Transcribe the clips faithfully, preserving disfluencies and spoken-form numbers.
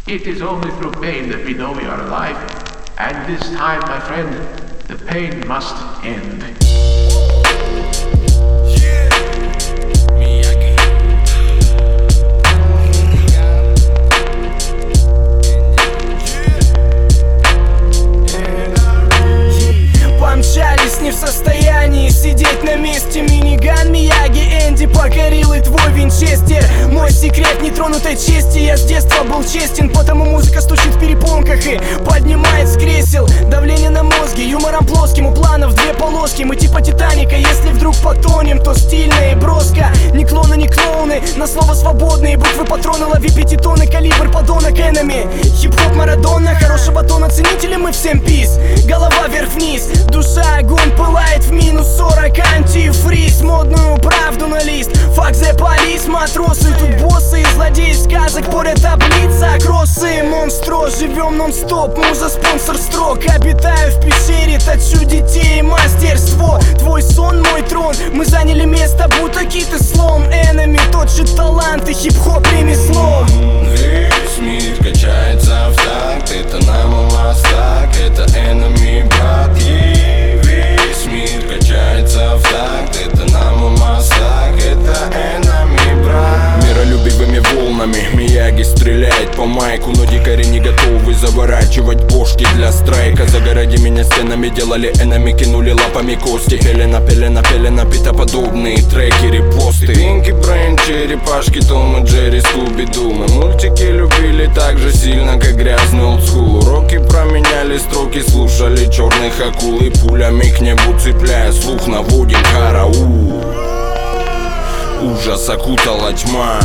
It is only through pain that we know we are alive. And this time, my friend, the pain must end. Помчались, не в состоянии сидеть на месте. Миниган, Мияги, Энди покорил и твой Винчестер. Мой секрет нетронутой чести. Я с детства был честен, потому музыка стучит в перепонках и поднимает с кресел. Давление на мозге, юмором плоским, у планов две полоски. Мы типа Титаника, если вдруг потонем, то стильно и броско. Ни клоны, ни клоуны, на слово свободные буквы патроны. Лови пятитонный калибр, подонок энеми. Хип-хоп Марадона, хорошего тона ценители мы всем пис. Голова вверх-вниз, душа огонь пылает в минус сорок. Антифриз, модную правду на лист. Fuck the police, матросы, тут боссы и злодеи сказок. Поряд таблица, кроссы, монстро. Живем нон-стоп, муза спонсор строк. Обитаю в пещере, точу детей, мастерство. Твой сон, мой трон, мы заняли место, будто киты слон. Энеми, тот же талант и хип-хоп ремесло. Весь мир качается в такт, это нам у нас так, это Энеми, брат, и весь мир качается в такт, это нам у нас так, это Энеми, брат. Миролюбивыми волнами Мияги стреляет по майку, но дикари не готовы заворачивать бошки для страйка. Загороди меня стенами, делали Энеми, кинули лапами кости. Пелена, пелена, пелена, питоподобные треки, репосты. Пинки, Брейн, черепашки, Том и Джерри, Скуби-Ду. Мы мультики любили так же сильно, как грязный олдскул. Уроки променяли строки, слушали черных акул и пулями к небу цепляя слух наводим караул. Ужас окутала тьма.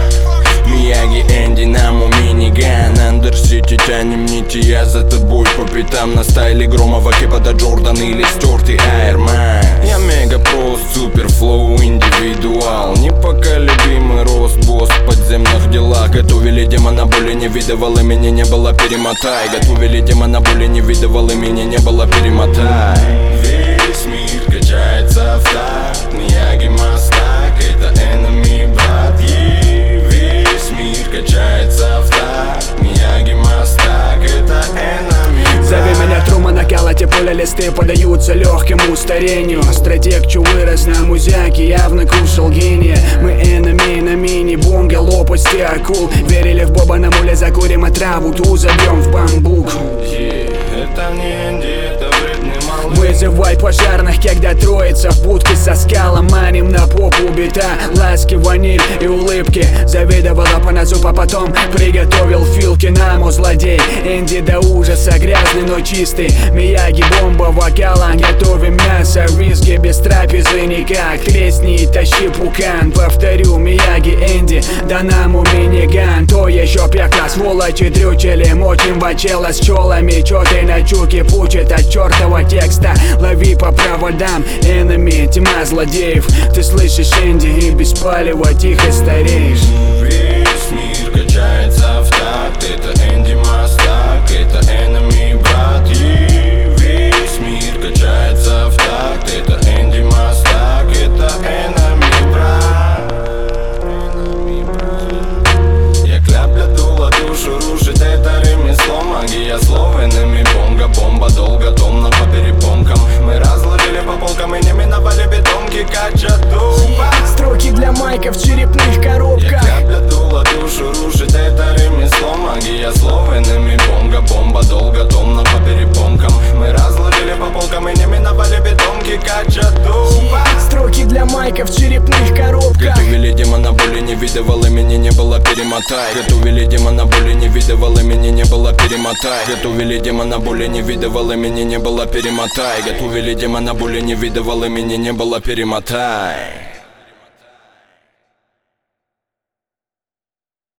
Мияги, Энди, Наму, Миниган, Андерсити, тянем нити, я за тобой по пятам. На стайле Громова, Кепада, Джордан или стертый Айрман. Я мега прост, супер флоу, индивидуал. Непоколебимый рост, босс в подземных делах. Готовили демона, боли не видывал, имени не было, перемотай. Готовили демона, боли не видывал, имени не было, перемотай. Весь мир качается в такт, Мияги, мастак, это Энеми, брат, и весь мир качается в такт, Мияги, мастак, это Энеми. Зови меня Трумана, Калати, поля листы подаются легкому старению. Стратег, чё вырос на музяке, явно кушал гения. Мы Энеми на мини, бонга, лопасти, акул. Верили в Боба на муле, закурим отраву, ту забьем в бамбук. Yeah, это не Энди, это вредный малый. Вызывай пожарных, когда троица в будке со скалом. Маним на попу бита, ласки, ваниль и улыбки. Завидовала по носу, а потом приготовил филки. Наму злодей, Энди до ужаса грязный, но чистый. Мияги, бомба, вокалом, готовим мясо, виски без трапезы никак. Тресни и тащи пукан, повторю, Мияги, Энди, да Наму, Миниган. То еще пекла, сволочи дрючили, мочим бачела с челами. Чё ты на чуке пучит от чертова текста? Лови по проводам, Энеми, тьма злодеев. Ты слышишь, Энди, и без палева тихо стареешь. Весь мир качается в такт, это Энди, мастак, это Энеми, брат, и весь мир качается в такт, это Энди, мастак, это Энеми, брат. Энеми, брат. Я кляпля дула, душу рушит, это ремесло, магия слов. Энеми, бонга, бомба, долго, томно по перепонкам. Мы разложили по полкам и не миновали бетонки, кача дуба. Строки для майков в черепных коробках. Я кляпля дула, душу рушит, это ремесло, магия слов. Энеми, бонга, бомба, долго, томно по перепонкам. Мы разложили по полкам и не миновали бетонки, кача дуба. Строки для майков в черепных коробках. Готовили демона, боли не видывал, имени не было, перемотай. Готовили демона, боли не видывал, имени не было, перемотай. Готовили демона, боли не видывал, имени не было, перемотай. Готовили демона, боли не видывал, имени не было, перемотай.